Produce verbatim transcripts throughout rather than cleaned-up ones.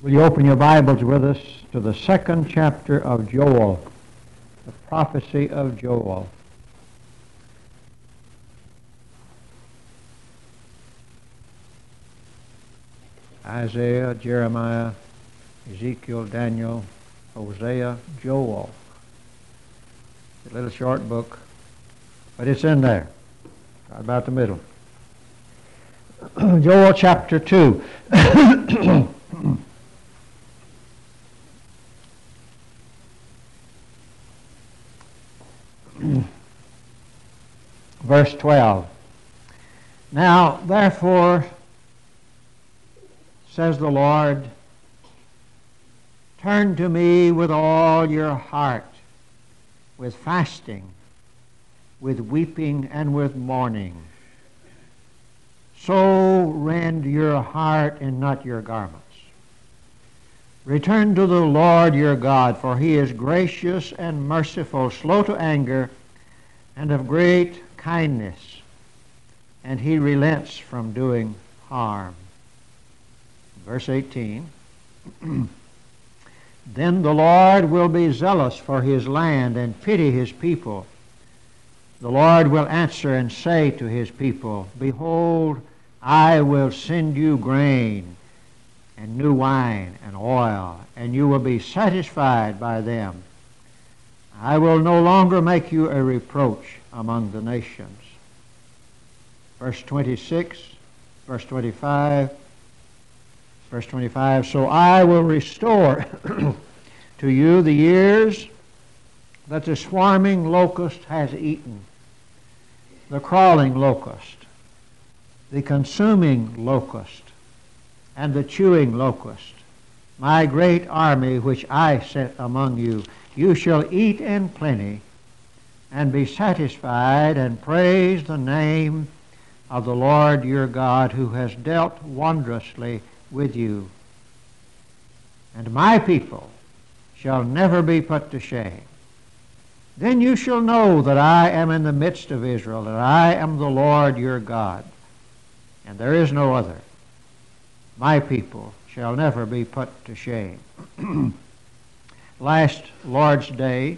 Will you open your Bibles with us to the second chapter of Joel, the prophecy of Joel. Isaiah, Jeremiah, Ezekiel, Daniel, Hosea, Joel. A little short book, but it's in there, right about the middle. Joel chapter two. Verse twelve. Now, therefore, says the Lord, turn to me with all your heart, with fasting, with weeping, and with mourning. So rend your heart and not your garments. Return to the Lord your God, for he is gracious and merciful, slow to anger, and of great kindness, and he relents from doing harm. Verse eighteen. Then the Lord will be zealous for his land and pity his people. The Lord will answer and say to his people, behold, I will send you grain and new wine and oil, and you will be satisfied by them. I will no longer make you a reproach among the nations. Verse twenty-six, verse twenty-five, verse twenty-five, so I will restore to you the years that the swarming locust has eaten, the crawling locust, the consuming locust, and the chewing locust, my great army which I set among you. You shall eat in plenty and be satisfied, and praise the name of the Lord your God, who has dealt wondrously with you. And my people shall never be put to shame. Then you shall know that I am in the midst of Israel, that I am the Lord your God, and there is no other. My people shall never be put to shame. Last Lord's Day,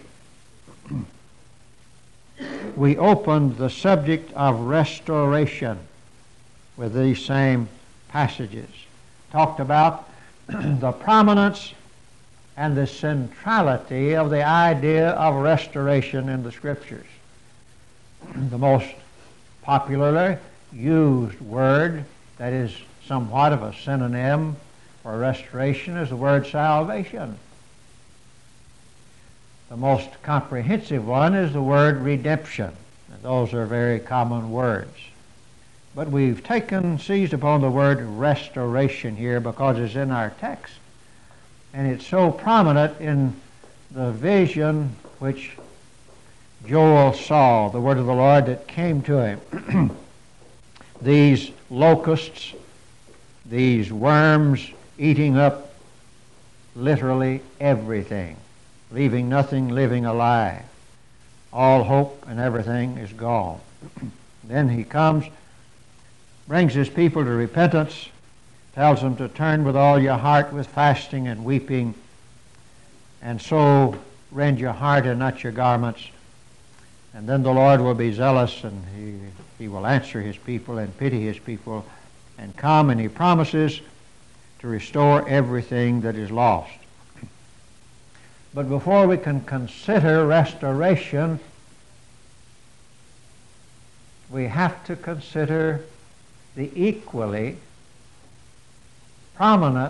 we opened the subject of restoration with these same passages. Talked about the prominence and the centrality of the idea of restoration in the Scriptures. The most popularly used word that is somewhat of a synonym for restoration is the word salvation. The most comprehensive one is the word redemption. And those are very common words. But we've taken, seized upon the word restoration here because it's in our text. And it's so prominent in the vision which Joel saw, the word of the Lord that came to him. These locusts, these worms eating up literally everything, leaving nothing living alive. All hope and everything is gone. Then he comes, brings his people to repentance, tells them to turn with all your heart with fasting and weeping, and so rend your heart and not your garments. And then the Lord will be zealous, and he, he will answer his people and pity his people and come, and he promises to restore everything that is lost. But before we can consider restoration, we have to consider the equally prominent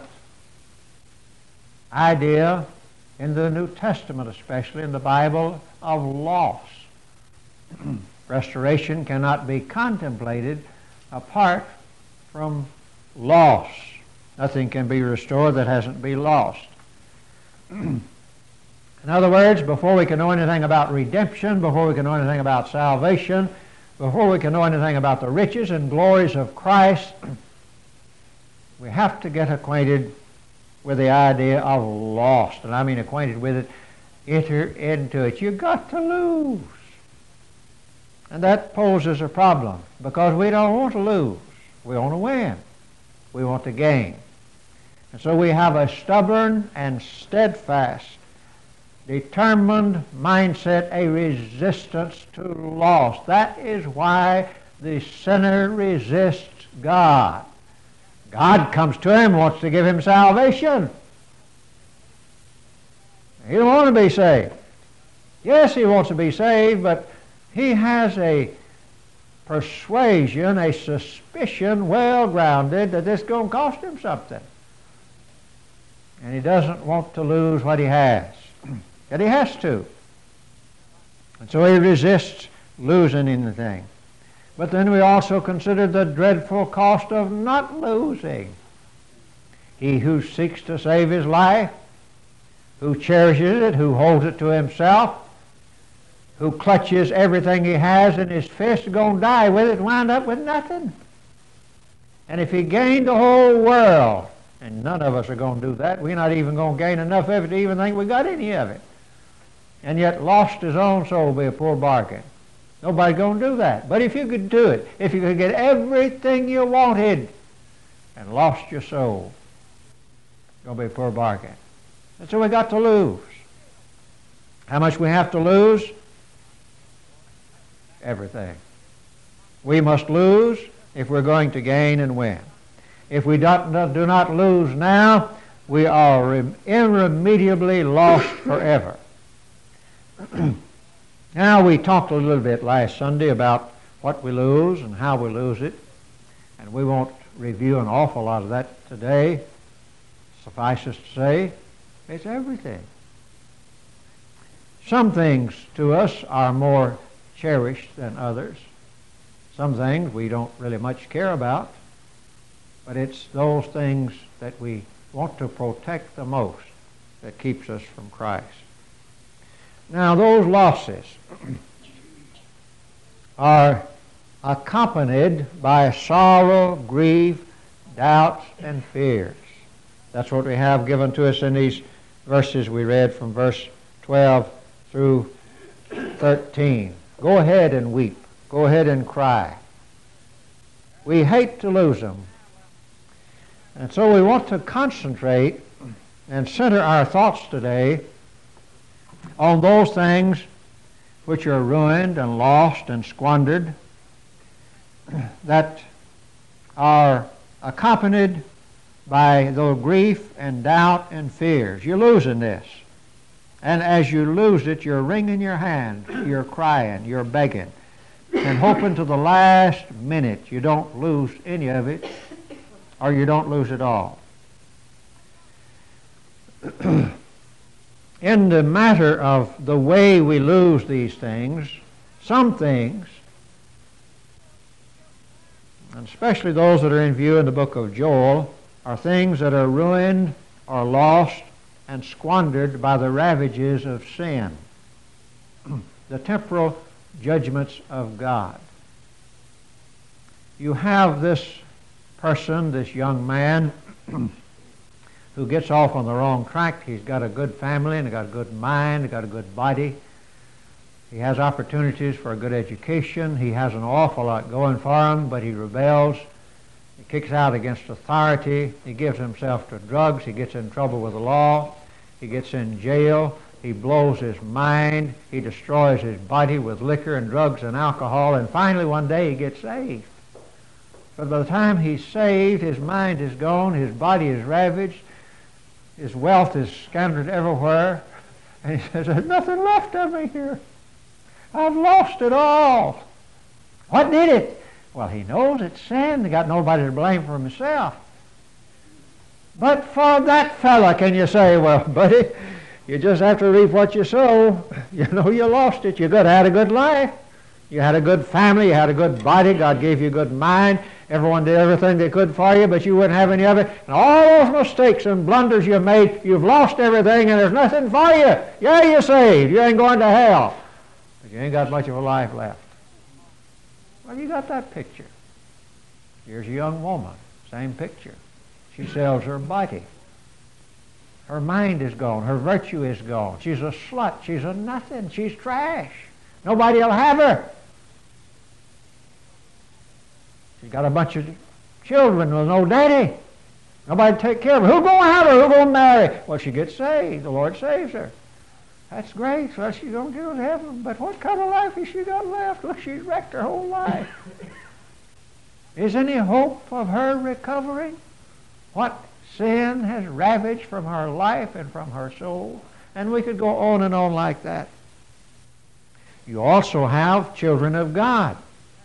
idea in the New Testament, especially in the Bible, of loss. Restoration cannot be contemplated apart from loss. Nothing can be restored that hasn't been lost. In other words, before we can know anything about redemption, before we can know anything about salvation, before we can know anything about the riches and glories of Christ, we have to get acquainted with the idea of lost. And I mean acquainted with it, enter into it. You've got to lose. And that poses a problem because we don't want to lose. We want to win. We want to gain. And so we have a stubborn and steadfast, determined mindset, a resistance to loss. That is why the sinner resists God. God comes to him, wants to give him salvation. He don't want to be saved. Yes, he wants to be saved, but he has a persuasion, a suspicion, well-grounded, that this is going to cost him something. And he doesn't want to lose what he has. Yet he has to. And so he resists losing anything. But then we also consider the dreadful cost of not losing. He who seeks to save his life, who cherishes it, who holds it to himself, who clutches everything he has in his fist, is going to die with it and wind up with nothing. And if he gained the whole world, and none of us are going to do that, we're not even going to gain enough of it to even think we got any of it, and yet lost his own soul, will be a poor bargain. Nobody's going to do that. But if you could do it, if you could get everything you wanted and lost your soul, it's going to be a poor bargain. And so we got to lose. How much we have to lose? Everything. We must lose if we're going to gain and win. If we do not, do not lose now, we are irremediably lost forever. Now, we talked a little bit last Sunday about what we lose and how we lose it, and we won't review an awful lot of that today. Suffice us to say, it's everything. Some things to us are more cherished than others. Some things we don't really much care about, but it's those things that we want to protect the most that keeps us from Christ. Now, those losses are accompanied by sorrow, grief, doubts, and fears. That's what we have given to us in these verses we read from verse twelve through thirteen. Go ahead and weep. Go ahead and cry. We hate to lose them. And so we want to concentrate and center our thoughts today on those things which are ruined and lost and squandered, that are accompanied by the grief and doubt and fears. You're losing this. And as you lose it, you're wringing your hand, you're crying, you're begging, and hoping to the last minute you don't lose any of it, or you don't lose it all. In the matter of the way we lose these things, some things, and especially those that are in view in the book of Joel, are things that are ruined or lost and squandered by the ravages of sin, the temporal judgments of God. You have this person, this young man, who gets off on the wrong track. He's got a good family and he's got a good mind, he's got a good body. He has opportunities for a good education. He has an awful lot going for him, but he rebels. He kicks out against authority. He gives himself to drugs. He gets in trouble with the law. He gets in jail. He blows his mind. He destroys his body with liquor and drugs and alcohol. And finally, one day, he gets saved. But by the time he's saved, his mind is gone, his body is ravaged, his wealth is scattered everywhere, and he says, there's nothing left of me here. I've lost it all. What did it? Well, he knows it's sin. He got nobody to blame for himself. But for that fella, can you say, well, buddy, you just have to reap what you sow. You know you lost it. You could have had a good life. You had a good family. You had a good body. God gave you a good mind. Everyone did everything they could for you, but you wouldn't have any of it. And all those mistakes and blunders you made, you've lost everything, and there's nothing for you. Yeah, you're saved. You ain't going to hell. But you ain't got much of a life left. Well, you got that picture. Here's a young woman. Same picture. She sells her body. Her mind is gone. Her virtue is gone. She's a slut. She's a nothing. She's trash. Nobody will have her. She's got a bunch of children with no daddy. Nobody to take care of her. Who's going to have her? Who's going to marry? Well, she gets saved. The Lord saves her. That's great. So she's going to go to heaven. But what kind of life has she got left? Look, she's wrecked her whole life. Is any hope of her recovering what sin has ravaged from her life and from her soul? And we could go on and on like that. You also have children of God.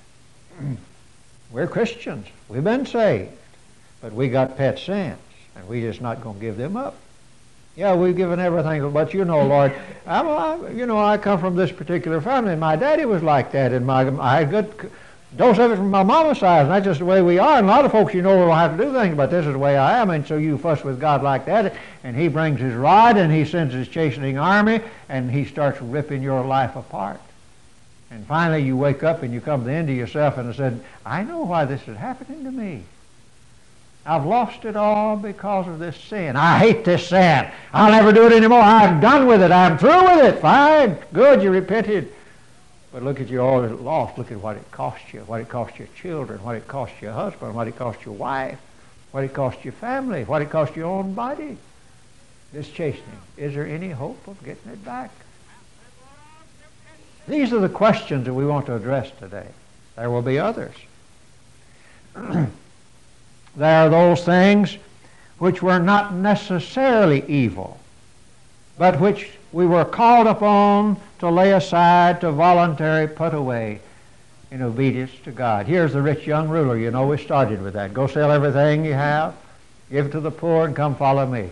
We're Christians. We've been saved. But we got pet sins. And we're just not going to give them up. Yeah, we've given everything. But you know, Lord, I'm, I, you know, I come from this particular family. And my daddy was like that. And my, I had good dose of it from my mama's side. And that's just the way we are. And a lot of folks, you know, will have to do things. But this is the way I am. And so you fuss with God like that. And he brings his rod. And he sends his chastening army. And he starts ripping your life apart. And finally you wake up and you come to the end of yourself and said, I know why this is happening to me. I've lost it all because of this sin. I hate this sin. I'll never do it anymore. I'm done with it. I'm through with it. Fine. Good, you repented. But look at you all lost. Look at what it cost you, what it cost your children, what it cost your husband, what it cost your wife, what it cost your family, what it cost your own body. This chastening. Is there any hope of getting it back? These are the questions that we want to address today. There will be others. There are those things which were not necessarily evil, but which we were called upon to lay aside, to voluntarily put away in obedience to God. Here's the rich young ruler. You know, we started with that. Go sell everything you have, give it to the poor, and come follow me.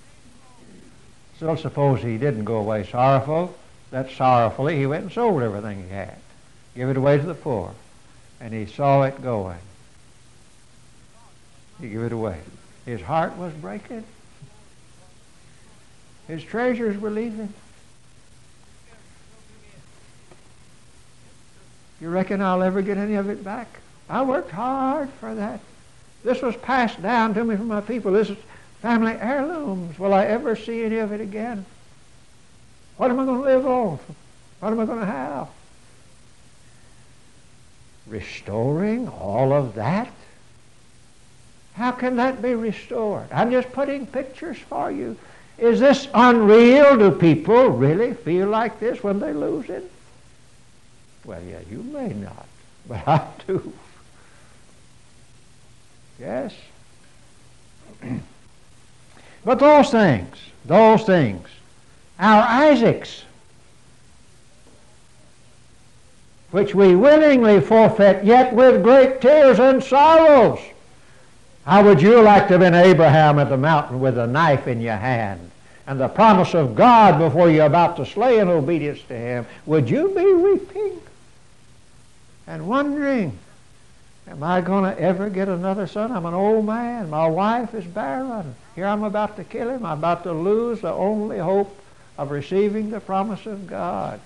So suppose he didn't go away sorrowful. That sorrowfully he went and sold everything he had, give it away to the poor, and he saw it going. He gave it away. His heart was breaking. His treasures were leaving. You reckon I'll ever get any of it back? I worked hard for that. This was passed down to me from my people. This is family heirlooms. Will I ever see any of it again? What am I going to live on? What am I going to have? Restoring all of that? How can that be restored? I'm just putting pictures for you. Is this unreal? Do people really feel like this when they lose it? Well, yeah, you may not, but I do. Yes. But those things, those things, our Isaacs, which we willingly forfeit, yet with great tears and sorrows. How would you like to have been Abraham at the mountain with a knife in your hand and the promise of God before you're about to slay in obedience to him? Would you be weeping and wondering, am I going to ever get another son? I'm an old man. My wife is barren. Here I'm about to kill him. I'm about to lose the only hope of receiving the promise of God.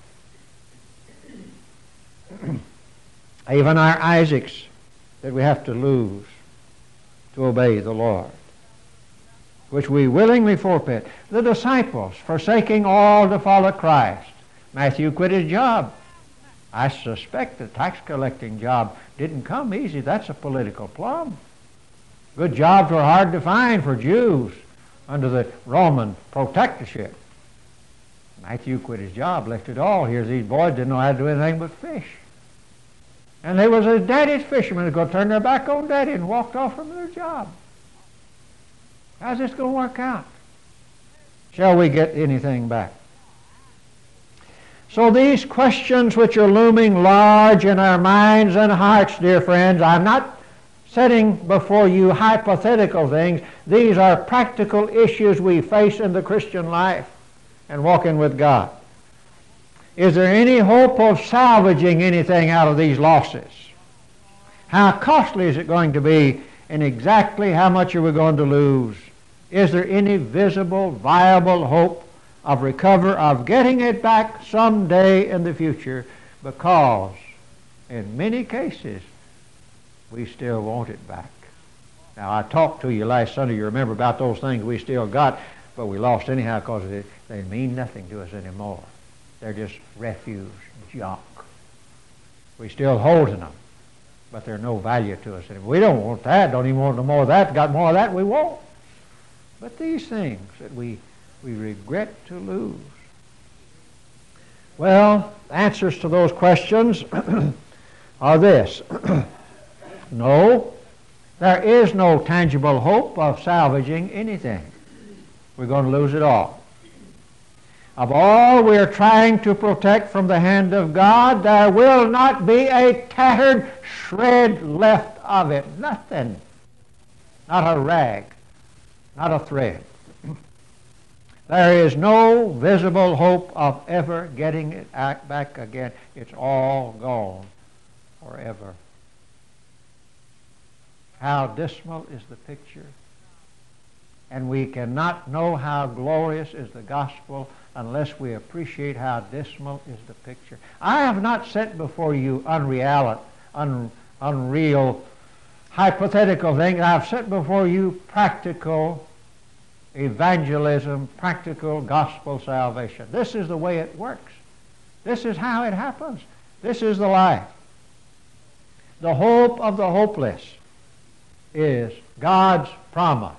Even our Isaacs that we have to lose to obey the Lord, which we willingly forfeit. The disciples forsaking all to follow Christ. Matthew quit his job. I suspect the tax collecting job didn't come easy. That's a political plum. Good jobs were hard to find for Jews under the Roman protectorship. Matthew quit his job, left it all. Here's these boys didn't know how to do anything but fish. And they was his daddy's fishermen who go turn their back on daddy and walked off from their job. How's this going to work out? Shall we get anything back? So these questions which are looming large in our minds and hearts, dear friends, I'm not setting before you hypothetical things. These are practical issues we face in the Christian life and walking with God. Is there any hope of salvaging anything out of these losses? How costly is it going to be, and exactly how much are we going to lose? Is there any visible, viable hope of recover, of getting it back someday in the future? Because in many cases, we still want it back. Now, I talked to you last Sunday, you remember, about those things we still got, but we lost anyhow because they, they mean nothing to us anymore. They're just refuse, junk. We still holding them, but they're no value to us anymore. We don't want that, don't even want no more of that. Got more of that, we won't. but these things that we, we regret to lose. Well, answers to those questions are this. No, there is no tangible hope of salvaging anything. We're going to lose it all. Of all we are trying to protect from the hand of God, there will not be a tattered shred left of it. Nothing. Not a rag. Not a thread. There is no visible hope of ever getting it back again. It's all gone forever. How dismal is the picture. And we cannot know how glorious is the gospel unless we appreciate how dismal is the picture. I have not set before you unreal, un, unreal, hypothetical things. I've set before you practical evangelism, practical gospel salvation. This is the way it works. This is how it happens. This is the life. The hope of the hopeless is God's promise.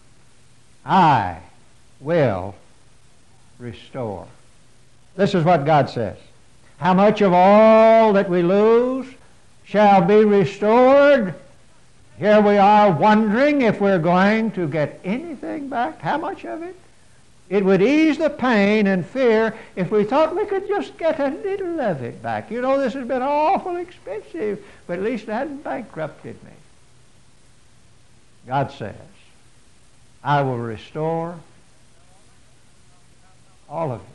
I will restore. This is what God says. How much of all that we lose shall be restored? Here we are wondering if we're going to get anything back. How much of it? It would ease the pain and fear if we thought we could just get a little of it back. You know, this has been awful expensive, but at least it hadn't bankrupted me. God says, I will restore all of it.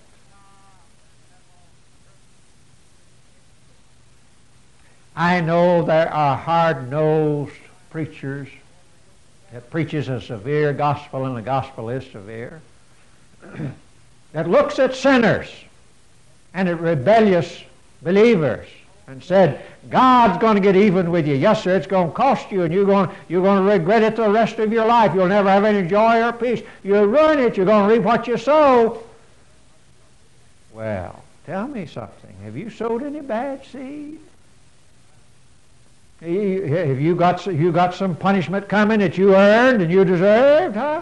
I know there are hard-nosed preachers that preaches a severe gospel, and the gospel is severe, that looks at sinners and at rebellious believers and said, God's going to get even with you. Yes, sir, it's going to cost you, and you're going, you're going to regret it the rest of your life. You'll never have any joy or peace. You'll ruin it. You're going to reap what you sow. Well, tell me something. Have you sowed any bad seed? Have you got, you got some punishment coming that you earned and you deserved, huh?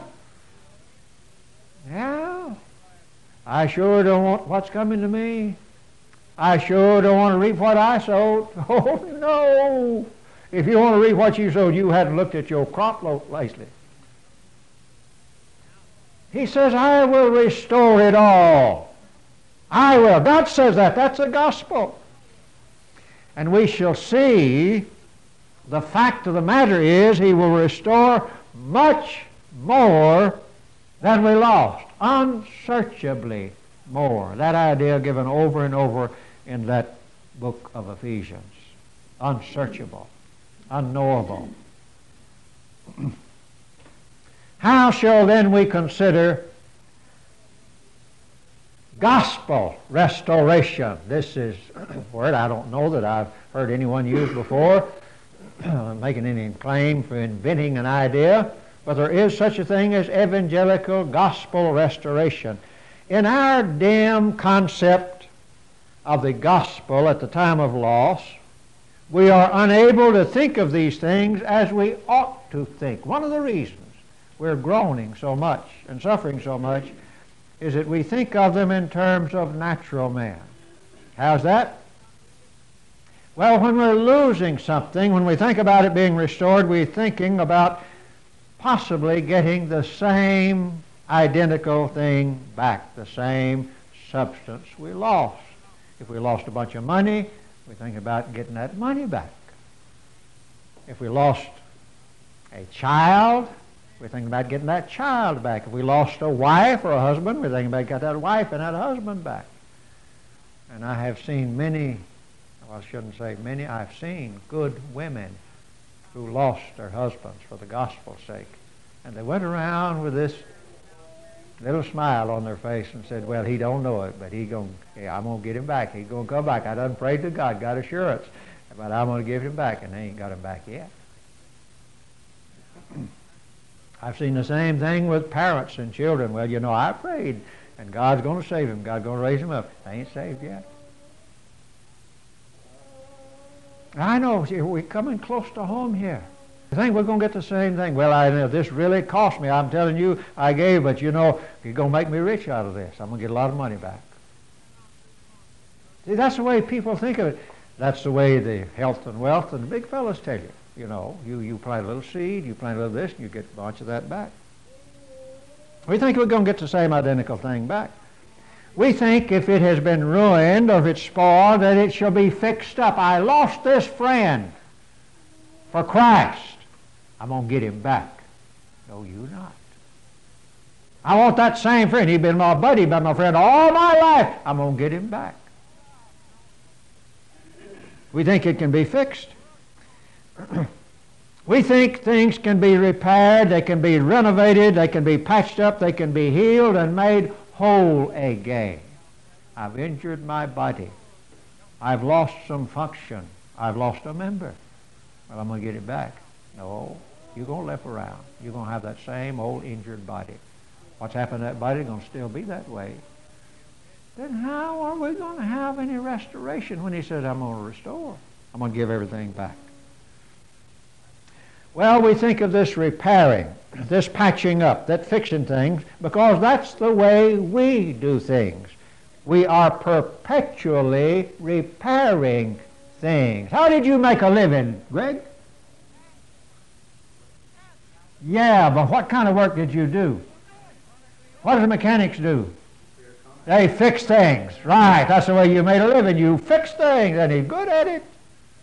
Yeah. I sure don't want what's coming to me. I sure don't want to reap what I sowed. Oh, no. If you want to reap what you sowed, you hadn't looked at your crop lately. He says, I will restore it all. I will. God says that. That's the gospel. And we shall see, the fact of the matter is, he will restore much more than we lost. Unsearchably more. That idea given over and over in that book of Ephesians. Unsearchable. Unknowable. How shall then we consider gospel restoration? This is a word I don't know that I've heard anyone use before, making any claim for inventing an idea, but there is such a thing as evangelical gospel restoration. In our dim concept of the gospel at the time of loss, we are unable to think of these things as we ought to think. One of the reasons we're groaning so much and suffering so much is that we think of them in terms of natural man. How's that? Well, when we're losing something, when we think about it being restored, we're thinking about possibly getting the same identical thing back, the same substance we lost. If we lost a bunch of money, we think about getting that money back. If we lost a child, we think about getting that child back. If we lost a wife or a husband, we think about getting that wife and that husband back. And I have seen many, well, I shouldn't say many, I've seen good women who lost their husbands for the gospel's sake. And they went around with this little smile on their face and said, well, he don't know it, but he going, yeah, I'm going to get him back. He's going to come back. I done prayed to God, got assurance, but I'm going to give him back, and they ain't got him back yet. I've seen the same thing with parents and children. Well, you know, I prayed, and God's going to save him. God's going to raise him up. They ain't saved yet. I know, we're coming close to home here. You think we're going to get the same thing? Well, I know this really cost me. I'm telling you, I gave, but you know, you're going to make me rich out of this. I'm going to get a lot of money back. See, that's the way people think of it. That's the way the health and wealth and the big fellas tell you. You know, you, you plant a little seed, you plant a little this, and you get a bunch of that back. We think we're going to get the same identical thing back. We think if it has been ruined or if it's spoiled, that it shall be fixed up. I lost this friend for Christ. I'm going to get him back. No, you not. I want that same friend. He's been my buddy, been my friend all my life. I'm going to get him back. We think it can be fixed. We think things can be repaired, they can be renovated, they can be patched up, they can be healed and made whole again. I've injured my body. I've lost some function. I've lost a member. Well, I'm going to get it back. No, you're going to live around. You're going to have that same old injured body. What's happened to that body is going to still be that way. Then how are we going to have any restoration when he says, I'm going to restore? I'm going to give everything back. Well, we think of this repairing, this patching up, that fixing things, because that's the way we do things. We are perpetually repairing things. How did you make a living, Greg? Yeah, but what kind of work did you do? What do the mechanics do? They fix things. Right, that's the way you made a living. You fix things, and he's good at it.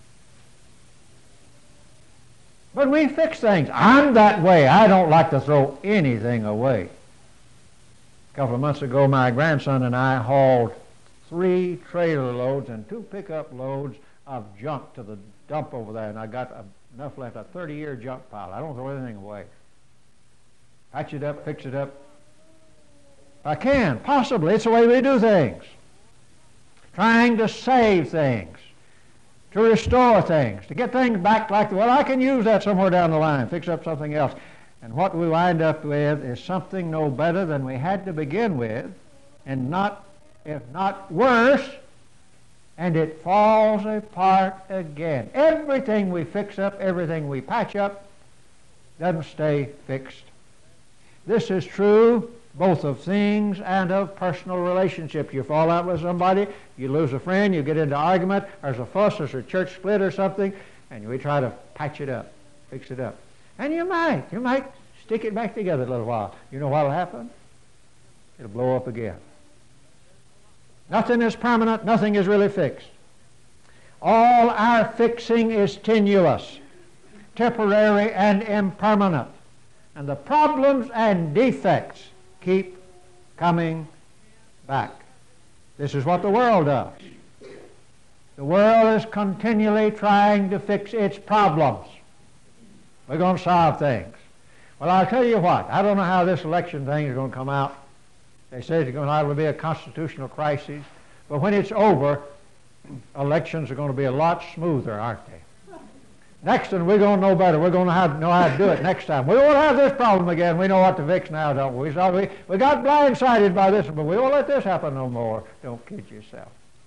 But we fix things. I'm that way. I don't like to throw anything away. A couple of months ago, my grandson and I hauled three trailer loads and two pickup loads of junk to the dump over there, and I got enough left, a thirty-year junk pile. I don't throw anything away. Patch it up, fix it up. I can, possibly. It's the way we do things. Trying to save things, to restore things, to get things back like, well, I can use that somewhere down the line, fix up something else. And what we wind up with is something no better than we had to begin with, and not, if not worse, and it falls apart again. Everything we fix up, everything we patch up, doesn't stay fixed. This is true both of things and of personal relationships. You fall out with somebody, you lose a friend, you get into argument, there's a fuss, there's a church split or something, and we try to patch it up, fix it up. And you might, you might stick it back together a little while. You know what will happen? It'll blow up again. Nothing is permanent, nothing is really fixed. All our fixing is tenuous, temporary and impermanent. And the problems and defects keep coming back. This is what the world does. The world is continually trying to fix its problems. We're going to solve things. Well, I'll tell you what, I don't know how this election thing is going to come out. They say it's going to be a constitutional crisis, but when it's over, elections are going to be a lot smoother, aren't they? Next one, we're going to know better. We're going to have, know how to do it next time. We won't have this problem again. We know what to fix now, don't we? So we, we got blindsided by this one, but we won't let this happen no more. Don't kid yourself.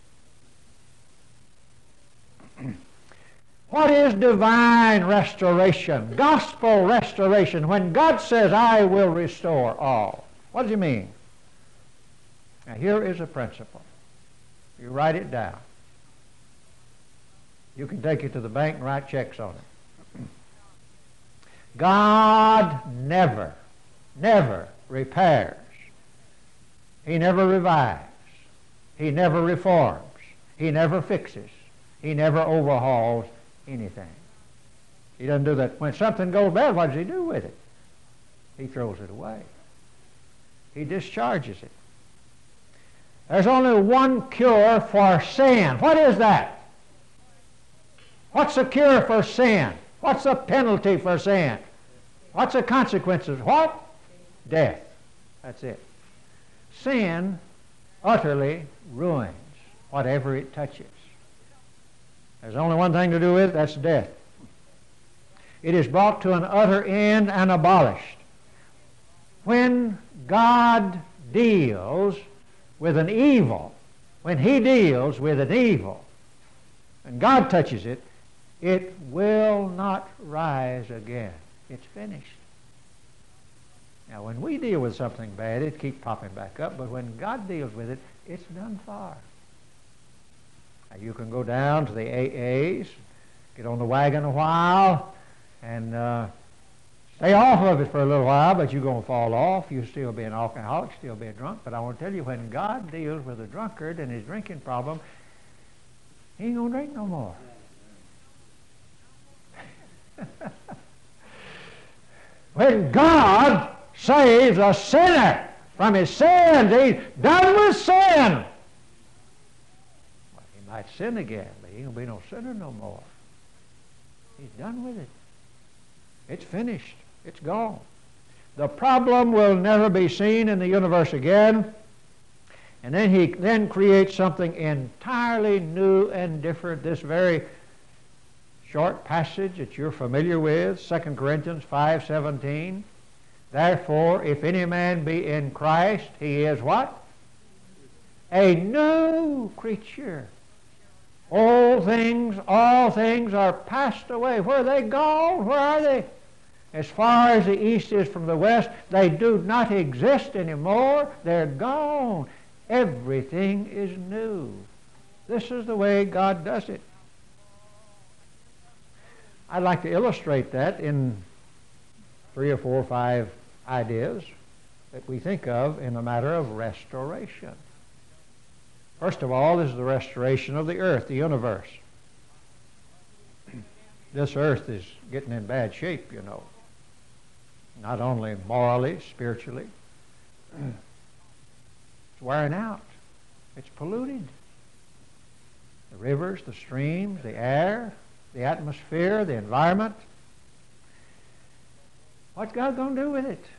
What is divine restoration? Gospel restoration. When God says, I will restore all. What does he mean? Now, here is a principle. You write it down. You can take it to the bank and write checks on it. God never, never repairs. He never revives. He never reforms. He never fixes. He never overhauls anything. He doesn't do that. When something goes bad, what does he do with it? He throws it away. He discharges it. There's only one cure for sin. What is that? What's the cure for sin? What's the penalty for sin? What's the consequences? What? Death. That's it. Sin utterly ruins whatever it touches. There's only one thing to do with it, that's death. It is brought to an utter end and abolished. When God deals with an evil, when he deals with an evil, and God touches it, it will not rise again. It's finished. Now, when we deal with something bad, it keeps popping back up, but when God deals with it, it's done for. Now, you can go down to the A As, get on the wagon a while, and uh, stay off of it for a little while, but you're going to fall off. You'll still be an alcoholic, still be a drunk. But I want to tell you, when God deals with a drunkard and his drinking problem, he ain't going to drink no more. When God saves a sinner from his sins, he's done with sin. Well, he might sin again, but he ain't going to be no sinner no more. He's done with it. It's finished. It's gone. The problem will never be seen in the universe again. And then he then creates something entirely new and different. This very short passage that you're familiar with, Second Corinthians five seventeen. Therefore, if any man be in Christ, he is what? A new creature. All things, all things are passed away. Where are they gone? Where are they? As far as the east is from the west, they do not exist anymore. They're gone. Everything is new. This is the way God does it. I'd like to illustrate that in three or four or five ideas that we think of in the matter of restoration. First of all is the restoration of the earth, the universe. This earth is getting in bad shape, you know. Not only morally, spiritually. It's wearing out. It's polluted. The rivers, the streams, the air, the atmosphere, the environment. What's God going to do with it?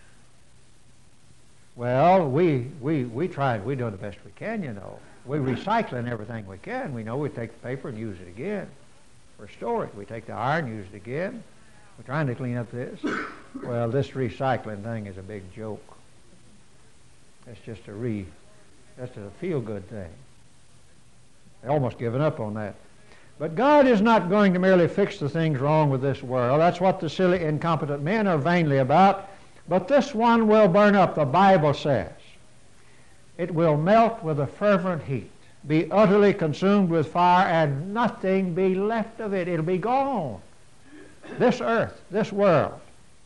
Well, we we we try. We do the best we can, you know. We recycling everything we can. We know we take the paper and use it again. Restore it. We take the iron, use it again. We're trying to clean up this. Well, this recycling thing is a big joke. It's just a re, just a feel-good thing. They're almost given up on that. But God is not going to merely fix the things wrong with this world. That's what the silly, incompetent men are vainly about. But this one will burn up, the Bible says. It will melt with a fervent heat, be utterly consumed with fire, and nothing be left of it. It'll be gone. This earth, this world.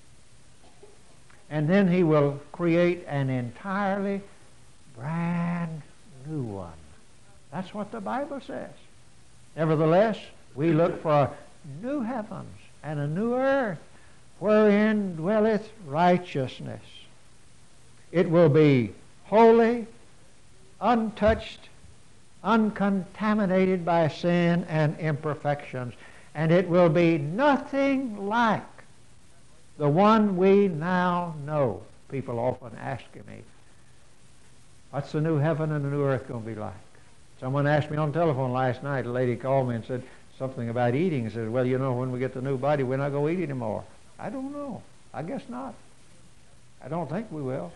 And then he will create an entirely brand new one. That's what the Bible says. Nevertheless, we look for new heavens and a new earth wherein dwelleth righteousness. It will be holy, untouched, uncontaminated by sin and imperfections, and it will be nothing like the one we now know. People often ask me, what's the new heaven and the new earth going to be like? Someone asked me on the telephone last night, a lady called me and said something about eating. She said, well, you know, when we get the new body, we're not going to eat anymore. I don't know. I guess not. I don't think we will.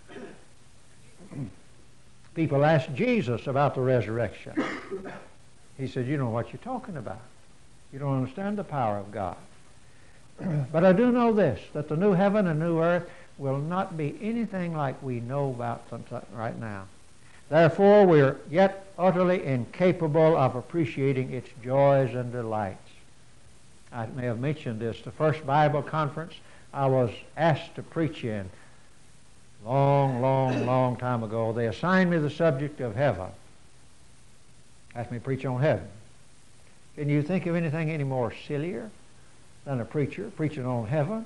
People asked Jesus about the resurrection. He said, you know what you're talking about. You don't understand the power of God. But I do know this, that the new heaven and new earth will not be anything like we know about right now. Therefore, we are yet utterly incapable of appreciating its joys and delights. I may have mentioned this. The first Bible conference I was asked to preach in long, long, long time ago. They assigned me the subject of heaven. Asked me to preach on heaven. Can you think of anything any more sillier than a preacher preaching on heaven?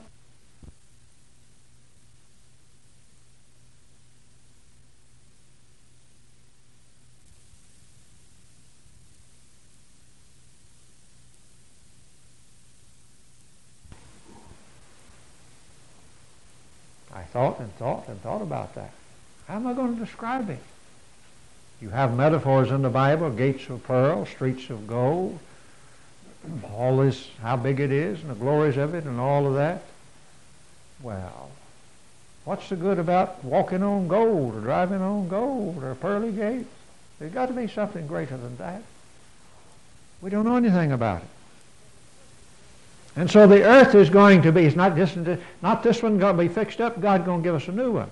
I thought and thought and thought about that. How am I going to describe it? You have metaphors in the Bible, gates of pearl, streets of gold, all this, how big it is, and the glories of it, and all of that. Well, what's the good about walking on gold, or driving on gold, or pearly gates? There's got to be something greater than that. We don't know anything about it. And so the earth is going to be, it's not this, not this one going to be fixed up, God's going to give us a new one.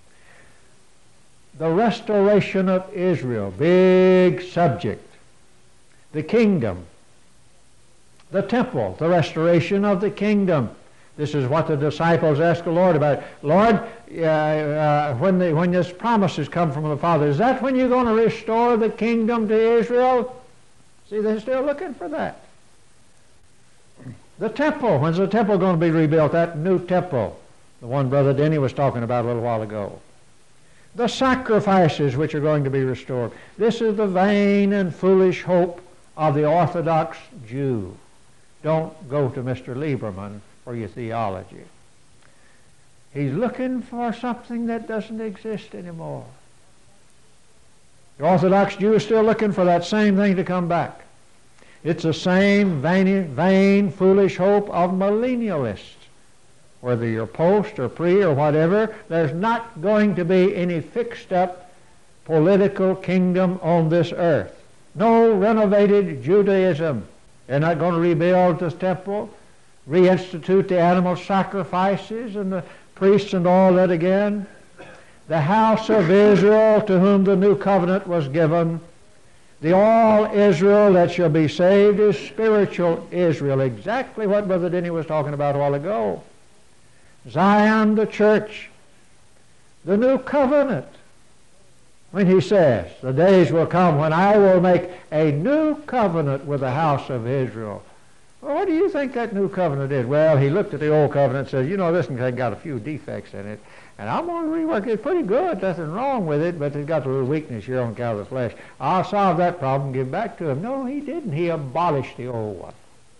The restoration of Israel, big subject. The kingdom, the temple, the restoration of the kingdom. This is what the disciples asked the Lord about. Lord, uh, uh, when, the, when this promises come from the Father, is that when you're going to restore the kingdom to Israel? See, they're still looking for that. The temple, when's the temple going to be rebuilt? That new temple, the one Brother Denny was talking about a little while ago. The sacrifices which are going to be restored. This is the vain and foolish hope of the Orthodox Jew. Don't go to Mister Lieberman for your theology. He's looking for something that doesn't exist anymore. The Orthodox Jew is still looking for that same thing to come back. It's the same vain, vain foolish hope of millennialists. Whether you're post or pre or whatever, there's not going to be any fixed up political kingdom on this earth. No renovated Judaism. They're not going to rebuild this temple, reinstitute the animal sacrifices and the priests and all that again. The house of Israel to whom the new covenant was given. The all Israel that shall be saved is spiritual Israel. Exactly what Brother Denny was talking about a while ago. Zion, the church, the new covenant. When he says, the days will come when I will make a new covenant with the house of Israel. Well, what do you think that new covenant is? Well, he looked at the old covenant and said, you know, this one's got a few defects in it, and I'm going to rework it. It's pretty good. Nothing wrong with it, but it's got a little weakness here on account of the flesh. I'll solve that problem, give back to him. No, he didn't. He abolished the old one.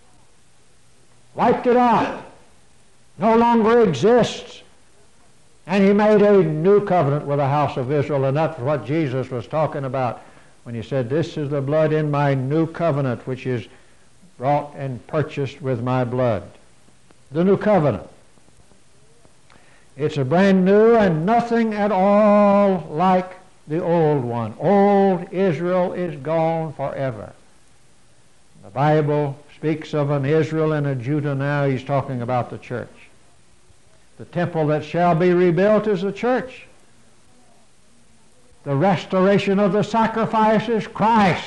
Wiped it out. No longer exists. And he made a new covenant with the house of Israel, and that's what Jesus was talking about when he said, this is the blood in my new covenant, which is brought and purchased with my blood. The new covenant. It's a brand new and nothing at all like the old one. Old Israel is gone forever. The Bible speaks of an Israel and a Judah now. He's talking about the church. The temple that shall be rebuilt is the church. The restoration of the sacrifice is Christ.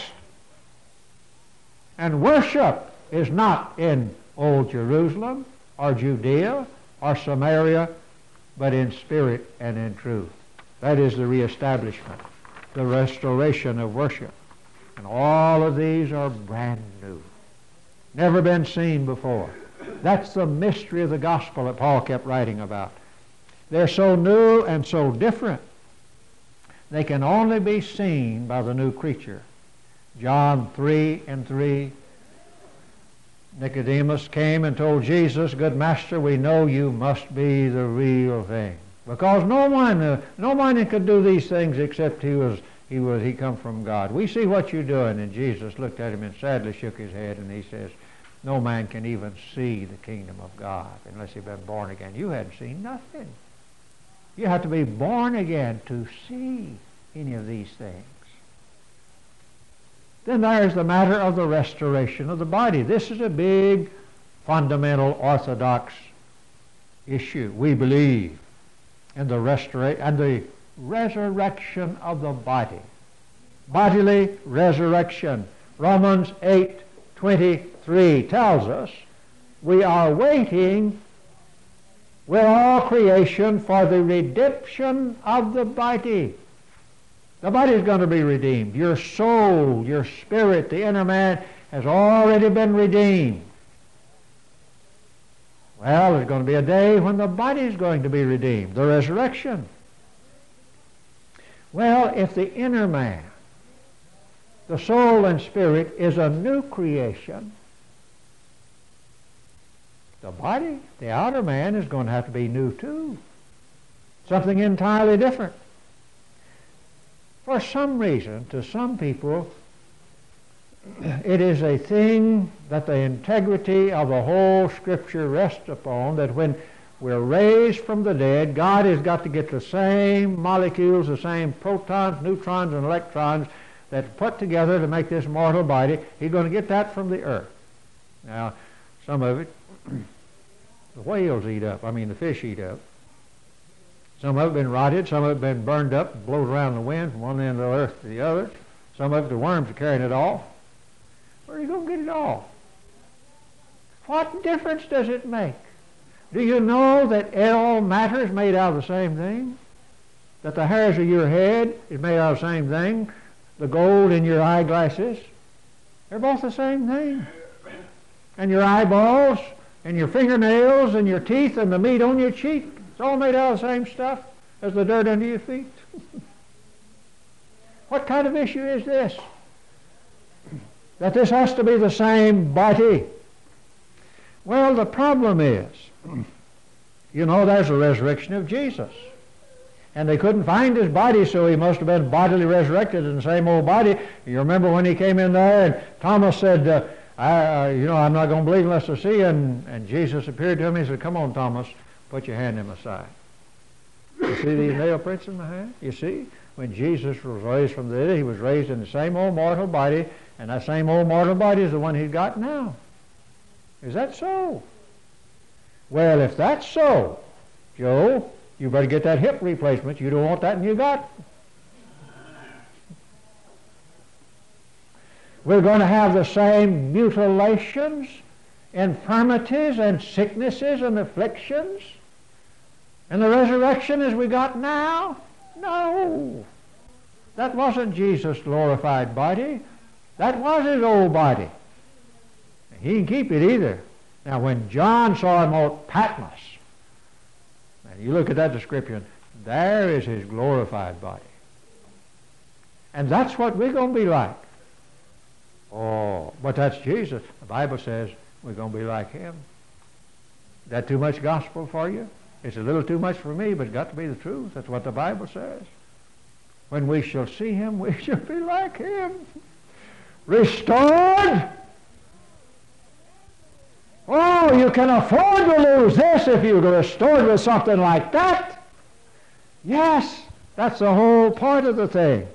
And worship is not in Old Jerusalem or Judea or Samaria, but in spirit and in truth. That is the reestablishment, the restoration of worship. And all of these are brand new. Never been seen before. That's the mystery of the gospel that Paul kept writing about. They're so new and so different, they can only be seen by the new creature. John three and three, Nicodemus came and told Jesus, good master, we know you must be the real thing. Because no one, uh, no one could do these things except he was, he was, he come from God. We see what you're doing. And Jesus looked at him and sadly shook his head, and he says, no man can even see the kingdom of God unless he's been born again. You hadn't seen nothing. You have to be born again to see any of these things. Then there's the matter of the restoration of the body. This is a big, fundamental Orthodox issue. We believe in the restora- and the resurrection of the body. Bodily resurrection. Romans eight twenty-three tells us we are waiting with all creation for the redemption of the body. The body is going to be redeemed. Your soul, your spirit, the inner man has already been redeemed. Well, there's going to be a day when the body is going to be redeemed, the resurrection. Well, if the inner man, the soul and spirit, is a new creation, the body, the outer man, is going to have to be new too. Something entirely different. For some reason, to some people, it is a thing that the integrity of the whole Scripture rests upon, that when we're raised from the dead, God has got to get the same molecules, the same protons, neutrons, and electrons that put together to make this mortal body. He's going to get that from the earth. Now, some of it The whales eat up. I mean, the fish eat up. Some of it been rotted. Some of it been burned up, blows around the wind from one end of the earth to the other. Some of it, the worms are carrying it off. Where are you going to get it all? What difference does it make? Do you know that all matter is made out of the same thing? That the hairs of your head is made out of the same thing? The gold in your eyeglasses? They're both the same thing. And your eyeballs, and your fingernails, and your teeth, and the meat on your cheek, it's all made out of the same stuff as the dirt under your feet. What kind of issue is this? That this has to be the same body. Well, the problem is, you know, there's a resurrection of Jesus. And they couldn't find his body, so he must have been bodily resurrected in the same old body. You remember when he came in there and Thomas said, uh, I, uh, you know, I'm not going to believe unless I see. And, and Jesus appeared to him. He said, come on, Thomas, put your hand in my side. You see these nail prints in my hand? You see? When Jesus was raised from the dead, he was raised in the same old mortal body, and that same old mortal body is the one he's got now. Is that so? Well, if that's so, Joe, you better get that hip replacement. You don't want that, and you got. We're going to have the same mutilations, infirmities, and sicknesses and afflictions, and the resurrection as we got now? No. That wasn't Jesus' glorified body. That was his old body. He didn't keep it either. Now, when John saw him on Patmos, and you look at that description, there is his glorified body. And that's what we're going to be like. Oh, but that's Jesus. The Bible says we're going to be like him. Is that too much gospel for you? It's a little too much for me, but it's got to be the truth. That's what the Bible says. When we shall see him, we shall be like him. Restored. Oh, you can afford to lose this if you're restored with something like that. Yes, that's the whole point of the thing.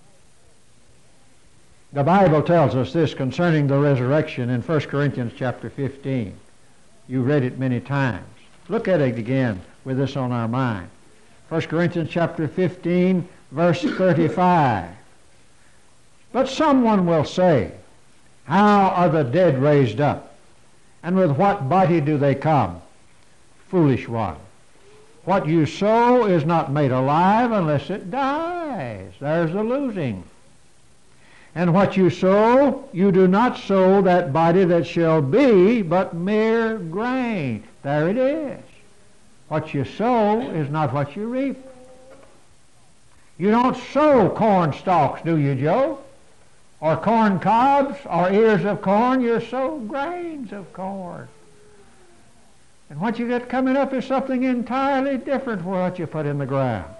The Bible tells us this concerning the resurrection in First Corinthians chapter fifteen. You've read it many times. Look at it again with this on our mind. First Corinthians chapter fifteen, verse thirty-five. But someone will say, how are the dead raised up? And with what body do they come? Foolish one. What you sow is not made alive unless it dies. There's the losing. And what you sow, you do not sow that body that shall be, but mere grain. There it is. What you sow is not what you reap. You don't sow corn stalks, do you, Joe? Or corn cobs, or ears of corn. You sow grains of corn. And what you get coming up is something entirely different from what you put in the ground.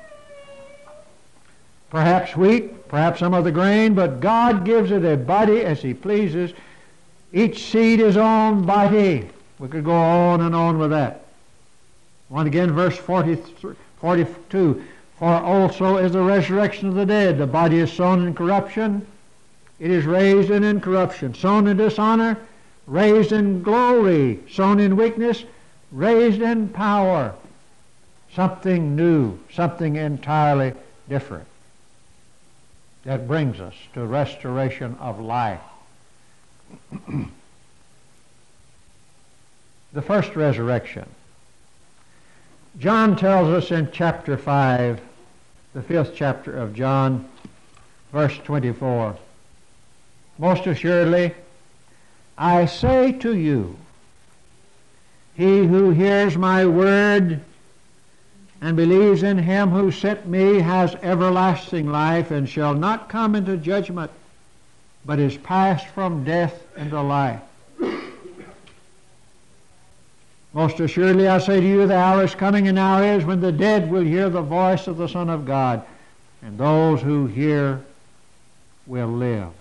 Perhaps wheat, perhaps some other grain, but God gives it a body as he pleases. Each seed his own body. We could go on and on with that. Once again, verse forty-three, forty-two. For also is the resurrection of the dead. The body is sown in corruption. It is raised in incorruption. Sown in dishonor, raised in glory. Sown in weakness, raised in power. Something new, something entirely different. That brings us to restoration of life. The first resurrection. John tells us in chapter five, the fifth chapter of John, verse twenty-four, most assuredly, I say to you, he who hears my word and believes in him who sent me has everlasting life and shall not come into judgment, but is passed from death into life. Most assuredly I say to you, the hour is coming and now is when the dead will hear the voice of the Son of God, and those who hear will live.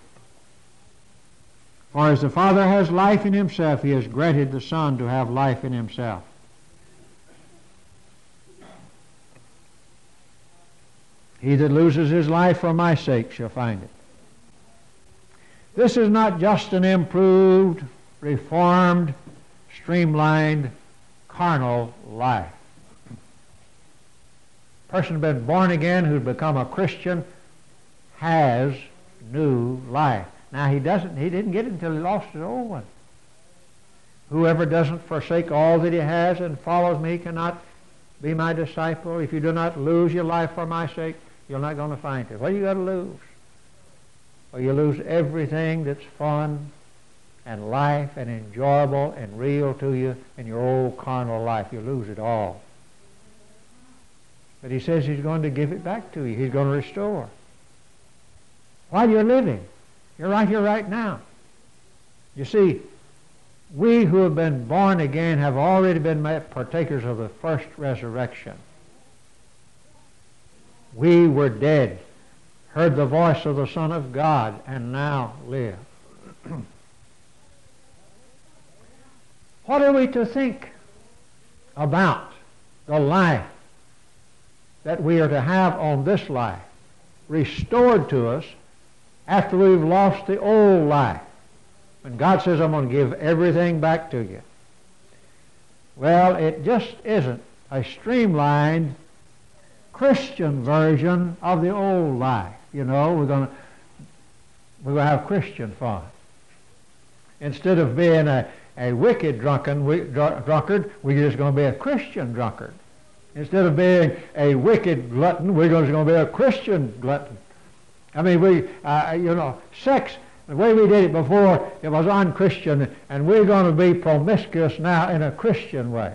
For as the Father has life in himself, he has granted the Son to have life in himself. He that loses his life for my sake shall find it. This is not just an improved, reformed, streamlined, carnal life. A person who's been born again, who's become a Christian, has new life. Now he doesn't, he didn't get it until he lost his old one. Whoever doesn't forsake all that he has and follows me cannot be my disciple. If you do not lose your life for my sake, you're not going to find it. What do you got to lose? Well, you lose everything that's fun and life and enjoyable and real to you in your old carnal life. You lose it all. But he says he's going to give it back to you. He's going to restore. While you're living, you're right here right now. You see, we who have been born again have already been made partakers of the first resurrection. We were dead, heard the voice of the Son of God, and now live. What are we to think about the life that we are to have on this life, restored to us after we've lost the old life? When God says, I'm going to give everything back to you. Well, it just isn't a streamlined Christian version of the old life. You know, we're going to we're going to have Christian fun. Instead of being a, a wicked drunken, we, dr- drunkard, we're just going to be a Christian drunkard. Instead of being a wicked glutton, we're just going to be a Christian glutton. I mean, we, uh, you know, sex, the way we did it before, it was unchristian, and we're going to be promiscuous now in a Christian way.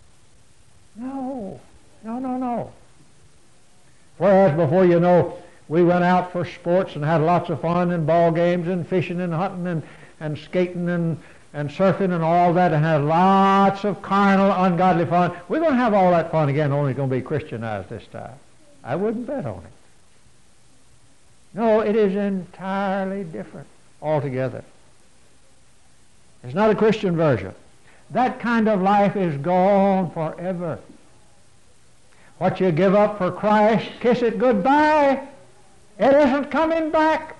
No, no, no, no. Whereas before, you know, we went out for sports and had lots of fun and ball games and fishing and hunting and, and skating and, and surfing and all that, and had lots of carnal, ungodly fun. We're going to have all that fun again, only it's going to be Christianized this time. I wouldn't bet on it. No, it is entirely different altogether. It's not a Christian version. That kind of life is gone forever. What you give up for Christ, kiss it goodbye. It isn't coming back.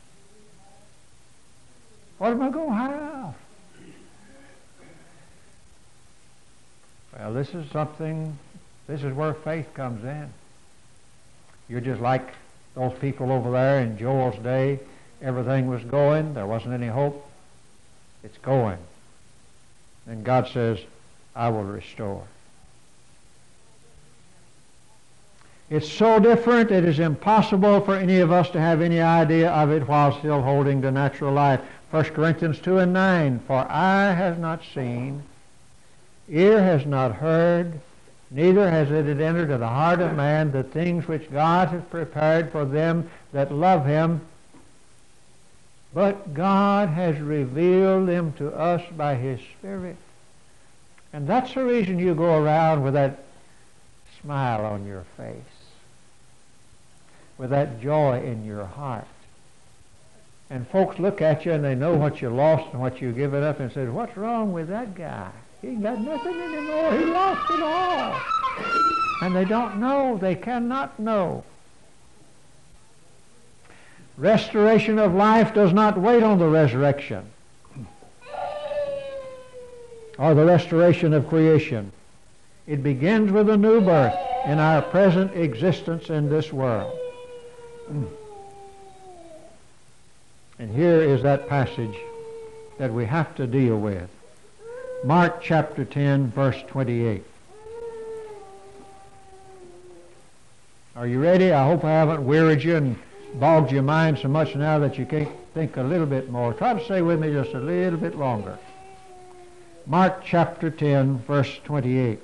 What am I going to have? Well, this is something, this is where faith comes in. You're just like those people over there in Joel's day. Everything was going. There wasn't any hope. It's going. And God says, I will restore. It's so different, it is impossible for any of us to have any idea of it while still holding to natural life. First Corinthians two and nine, for eye has not seen, ear has not heard, neither has it entered into the heart of man the things which God has prepared for them that love him, but God has revealed them to us by his Spirit. And that's the reason you go around with that smile on your face, with that joy in your heart. And folks look at you and they know what you lost and what you've given up and say, what's wrong with that guy? He ain't got nothing anymore. He lost it all. And they don't know. They cannot know. Restoration of life does not wait on the resurrection or the restoration of creation. It begins with a new birth in our present existence in this world. And here is that passage that we have to deal with. Mark chapter ten, verse twenty-eight. Are you ready? I hope I haven't wearied you and bogged your mind so much now that you can't think a little bit more. Try to stay with me just a little bit longer. Mark chapter ten, verse twenty-eight.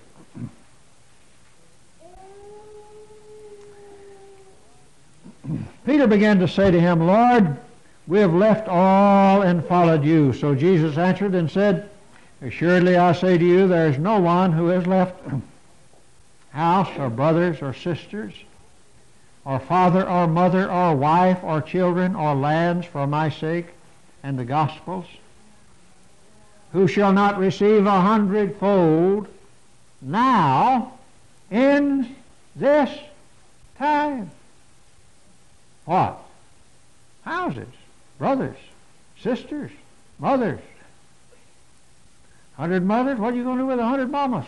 Peter began to say to him, Lord, we have left all and followed you. So Jesus answered and said, assuredly I say to you, there is no one who has left house or brothers or sisters or father or mother or wife or children or lands for my sake and the gospel's, who shall not receive a hundredfold now in this time. What? Houses, brothers, sisters, mothers, Hundred mothers? What are you going to do with a hundred mamas?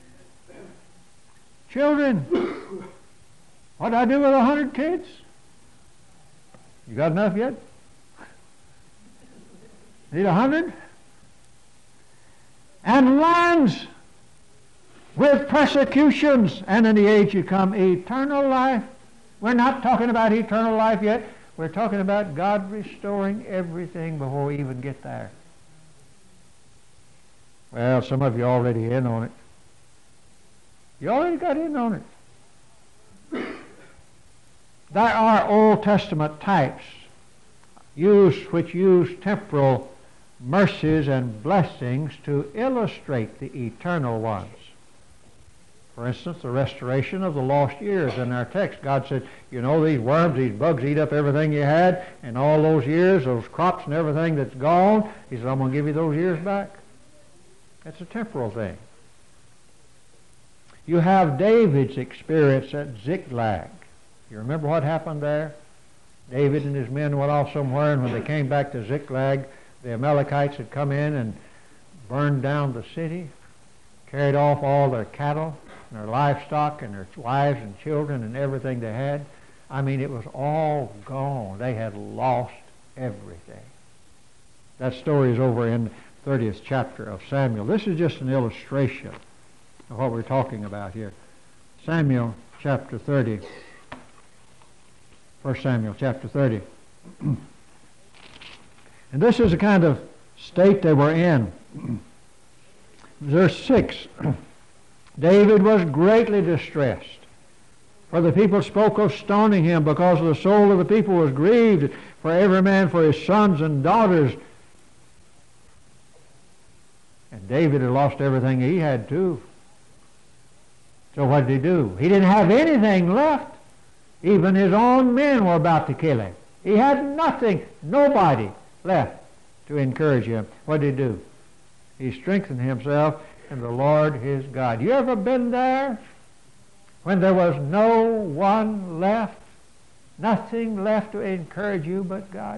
Children? What do I do with a hundred kids? You got enough yet? Need a hundred? And lands with persecutions, and in the age to come, eternal life. We're not talking about eternal life yet. We're talking about God restoring everything before we even get there. Well, some of you already in on it. You already got in on it. There are Old Testament types used, which use temporal mercies and blessings to illustrate the eternal ones. For instance, the restoration of the lost years in our text. God said, you know, these worms, these bugs eat up everything you had, and all those years, those crops and everything that's gone, He said, I'm going to give you those years back. That's a temporal thing. You have David's experience at Ziklag. You remember what happened there? David and his men went off somewhere, and when they came back to Ziklag, the Amalekites had come in and burned down the city, carried off all their cattle and their livestock and their wives and children and everything they had. I mean, it was all gone. They had lost everything. That story is over in the thirtieth chapter of Samuel. This is just an illustration of what we're talking about here. Samuel chapter thirty. First Samuel chapter thirty. And this is the kind of state they were in. Verse six. David was greatly distressed, for the people spoke of stoning him, because the soul of the people was grieved, for every man for his sons and daughters. And David had lost everything he had too. So what did he do? He didn't have anything left. Even his own men were about to kill him. He had nothing, nobody left to encourage him. What did he do? He strengthened himself in the Lord his God. You ever been there when there was no one left? Nothing left to encourage you but God?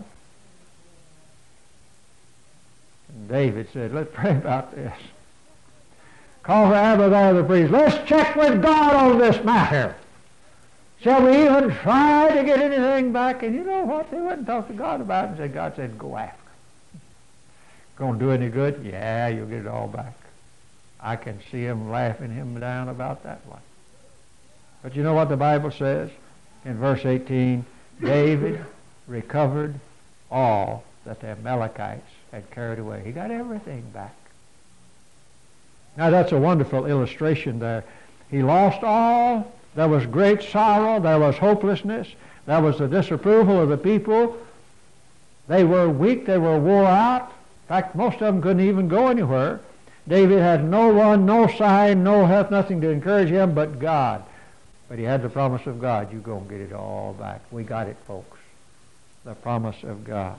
And David said, let's pray about this. Call for Abiathar the priest. Let's check with God on this matter. Shall we even try to get anything back? And you know what? They went and talked to God about it and said, God said, go after him. Going to do any good? Yeah, you'll get it all back. I can see him laughing him down about that one. But you know what the Bible says? In verse eighteen, David recovered all that the Amalekites had carried away. He got everything back. Now that's a wonderful illustration there. He lost all. There was great sorrow. There was hopelessness. There was the disapproval of the people. They were weak. They were wore out. In fact, most of them couldn't even go anywhere. David had no one, no sign, no help, nothing to encourage him but God. But he had the promise of God. You're going to get it all back. We got it, folks. The promise of God.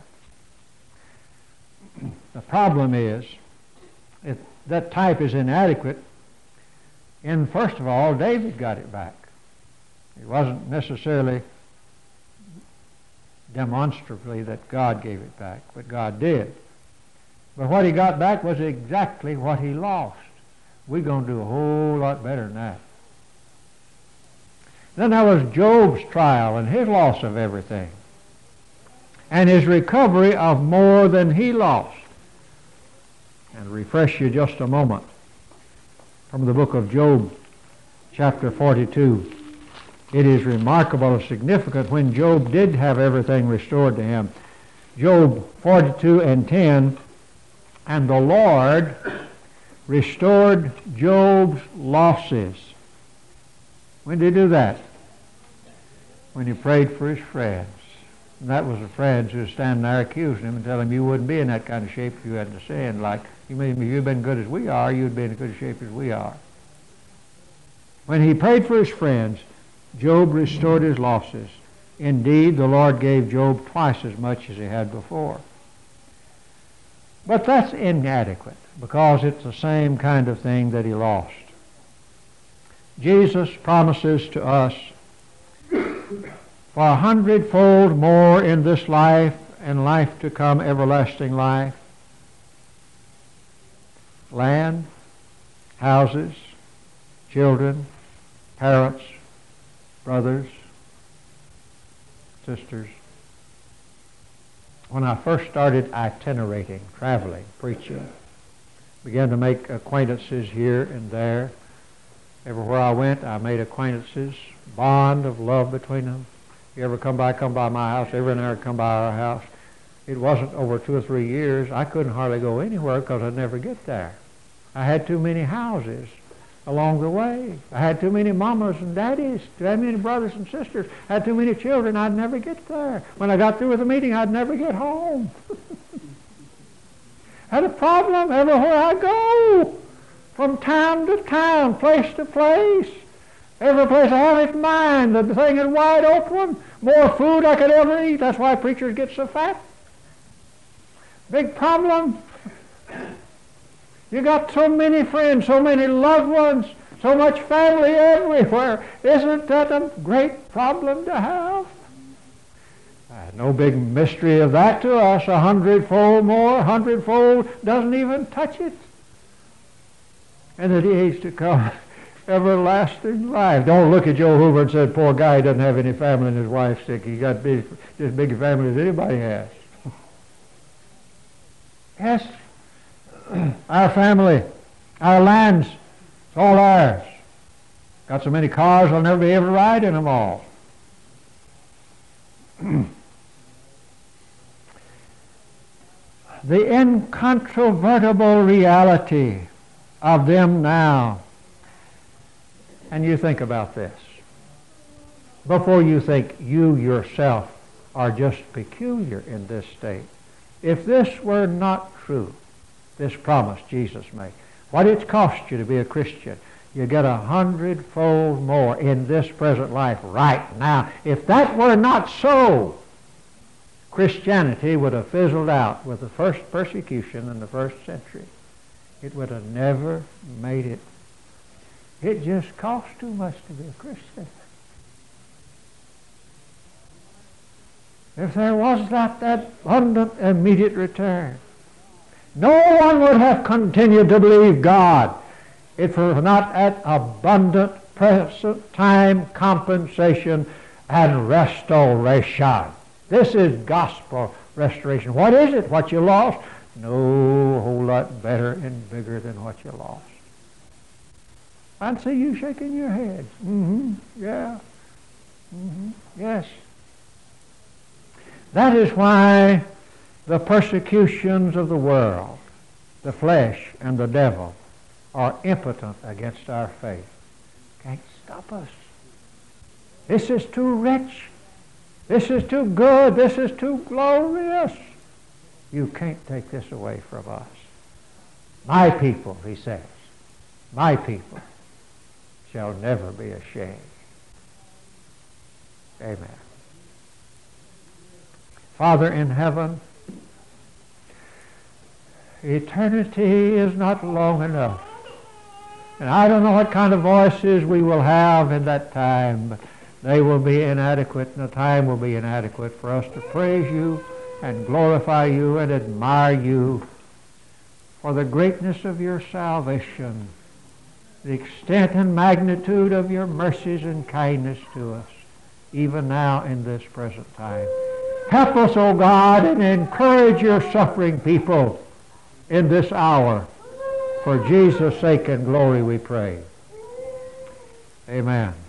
The problem is, if that type is inadequate, and first of all, David got it back. It wasn't necessarily demonstrably that God gave it back, but God did. But what he got back was exactly what he lost. We're going to do a whole lot better than that. Then there was Job's trial and his loss of everything, and his recovery of more than he lost. And refresh you just a moment from the book of Job, chapter forty-two. It is remarkable and significant when Job did have everything restored to him. Job forty-two and ten, and the Lord restored Job's losses. When did he do that? When he prayed for his friends. And that was the friends who were standing there accusing him and telling him you wouldn't be in that kind of shape if you hadn't sinned. Like, you mean if you'd been good as we are, you'd be in as good shape as we are. When he prayed for his friends, Job restored his losses. Indeed, the Lord gave Job twice as much as he had before. But that's inadequate, because it's the same kind of thing that he lost. Jesus promises to us for a hundredfold more in this life and life to come, everlasting life. land, houses, children, parents, brothers, sisters. When I first started itinerating, traveling, preaching, began to make acquaintances here and there. Everywhere I went, I made acquaintances, bond of love between them. If you ever come by, come by my house. Every now and then come by our house. It wasn't over two or three years. I couldn't hardly go anywhere because I'd never get there. I had too many houses along the way. I had too many mamas and daddies, too many brothers and sisters. I had too many children. I'd never get there. When I got through with the meeting, I'd never get home. Had a problem everywhere I go, from town to town, place to place. Every place I have in mind, the thing is wide open. More food I could ever eat. That's why preachers get so fat. Big problem. You got so many friends, so many loved ones, so much family everywhere. Isn't that a great problem to have? Uh, no big mystery of that to us. A hundredfold more, a hundredfold doesn't even touch it. And the days to come, everlasting life. Don't look at Joe Hoover and say, poor guy, he doesn't have any family and his wife's sick. He got big, just as big a family as anybody has. Yes, our family, our lands, it's all ours. Got so many cars, I'll never be able to ride in them all. The incontrovertible reality of them now. And you think about this before you think you yourself are just peculiar in this state. If this were not true, this promise Jesus made, what it's cost you to be a Christian, you get a hundredfold more in this present life right now. If that were not so, Christianity would have fizzled out with the first persecution in the first century. It would have never made it. It just costs too much to be a Christian. If there was not that abundant immediate return, no one would have continued to believe God if it were not at abundant present time compensation and restoration. This is gospel restoration. What is it? What you lost? No, a whole lot better and bigger than what you lost. I see you shaking your head. Mm-hmm. Yeah. Mm-hmm. Yes. That is why the persecutions of the world, the flesh, and the devil are impotent against our faith. Can't stop us. This is too rich. This is too good. This is too glorious. You can't take this away from us. My people, he says, my people shall never be ashamed. Amen. Father in heaven, eternity is not long enough. And I don't know what kind of voices we will have in that time, but they will be inadequate, and the time will be inadequate for us to praise you and glorify you and admire you for the greatness of your salvation, the extent and magnitude of your mercies and kindness to us, even now in this present time. Help us, O God, and encourage your suffering people in this hour. For Jesus' sake and glory we pray. Amen.